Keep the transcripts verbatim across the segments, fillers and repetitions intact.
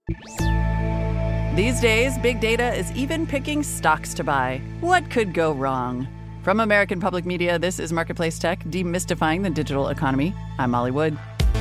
These days, big data is even picking stocks to buy. What could go wrong? From American Public Media, this is Marketplace Tech, demystifying the digital economy. I'm Molly Wood.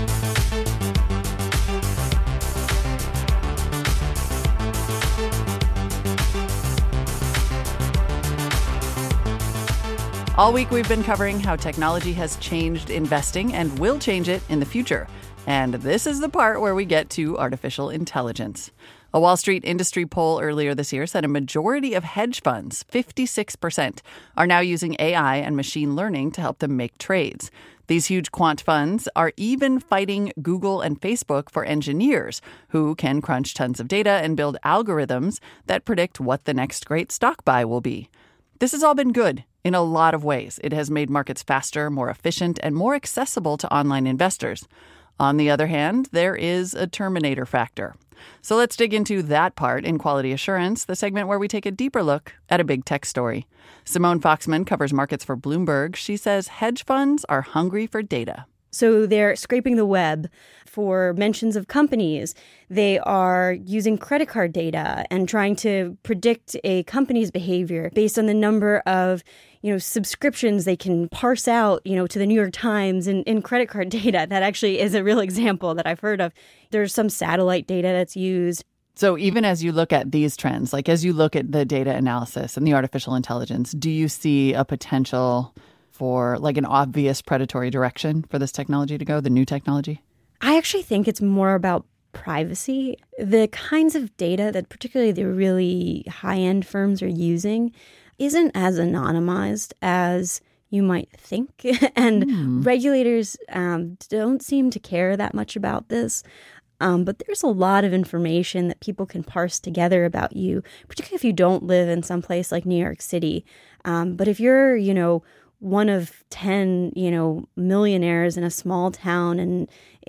All week, we've been covering how technology has changed investing and will change it in the future. And this is the part where we get to artificial intelligence. A Wall Street industry poll earlier this year said a majority of hedge funds, fifty-six percent, are now using A I and machine learning to help them make trades. These huge quant funds are even fighting Google and Facebook for engineers who can crunch tons of data and build algorithms that predict what the next great stock buy will be. This has all been good in a lot of ways. It has made markets faster, more efficient, and more accessible to online investors. On the other hand, there is a Terminator factor. So let's dig into that part in Quality Assurance, the segment where we take a deeper look at a big tech story. Simone Foxman covers markets for Bloomberg. She says hedge funds are hungry for data. So they're scraping the web for mentions of companies. They are using credit card data and trying to predict a company's behavior based on the number of, you know, subscriptions they can parse out, you know, to the New York Times in, in credit card data. That actually is a real example that I've heard of. There's some satellite data that's used. So even as you look at these trends, like as you look at the data analysis and the artificial intelligence, do you see a potential for like an obvious predatory direction for this technology to go, the new technology? I actually think it's more about privacy. The kinds of data that particularly the really high-end firms are using isn't as anonymized as you might think. And mm. regulators um, don't seem to care that much about this. Um, but there's a lot of information that people can parse together about you, particularly if you don't live in some place like New York City. Um, but if you're, you know, one of ten, you know, millionaires in a small town in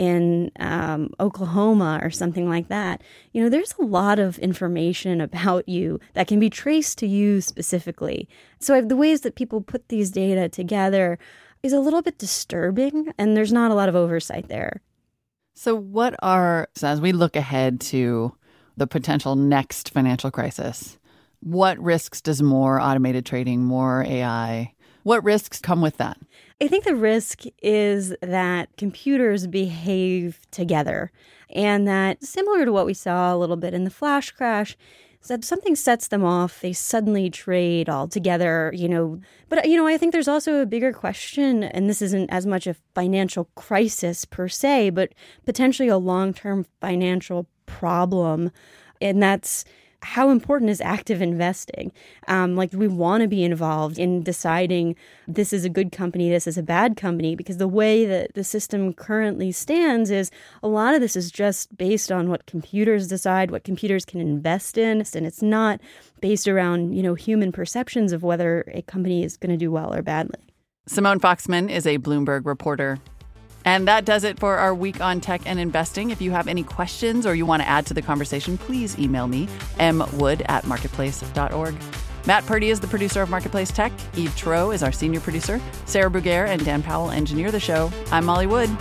in um, Oklahoma or something like that, you know, there's a lot of information about you that can be traced to you specifically. So the ways that people put these data together is a little bit disturbing, and there's not a lot of oversight there. So what are, so as we look ahead to the potential next financial crisis, what risks does more automated trading, more A I, what risks come with that? I think the risk is that computers behave together, and that, similar to what we saw a little bit in the flash crash, that something sets them off, they suddenly trade all together, you know. But, you know, I think there's also a bigger question, and this isn't as much a financial crisis per se, but potentially a long-term financial problem, and that's how important is active investing? Um, like, we want to be involved in deciding this is a good company, this is a bad company, because the way that the system currently stands is a lot of this is just based on what computers decide, what computers can invest in, and it's not based around, you know, human perceptions of whether a company is going to do well or badly. Simone Foxman is a Bloomberg reporter. And that does it for our week on tech and investing. If you have any questions or you want to add to the conversation, please email me, mwood at marketplace dot org. Matt Purdy is the producer of Marketplace Tech. Eve Troe is our senior producer. Sarah Bruguer and Dan Powell engineer the show. I'm Molly Wood.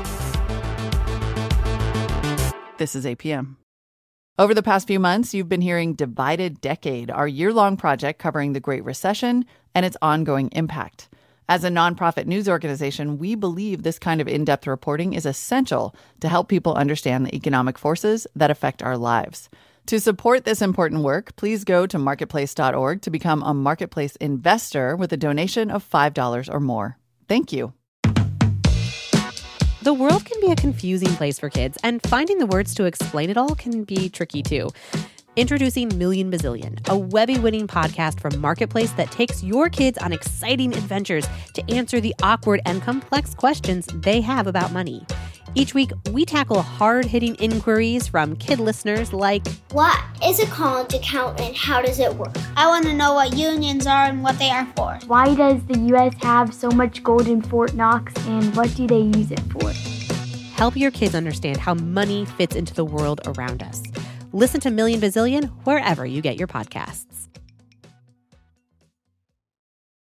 This is A P M. Over the past few months, you've been hearing Divided Decade, our year-long project covering the Great Recession and its ongoing impact. As a nonprofit news organization, we believe this kind of in-depth reporting is essential to help people understand the economic forces that affect our lives. To support this important work, please go to marketplace dot org to become a Marketplace investor with a donation of five dollars or more. Thank you. The world can be a confusing place for kids, and finding the words to explain it all can be tricky too. Introducing Million Bazillion, a Webby-winning podcast from Marketplace that takes your kids on exciting adventures to answer the awkward and complex questions they have about money. Each week, we tackle hard-hitting inquiries from kid listeners like, what is a college account and how does it work? I want to know what unions are and what they are for. Why does the U S have so much gold in Fort Knox, and what do they use it for? Help your kids understand how money fits into the world around us. Listen to Million Bazillion wherever you get your podcasts.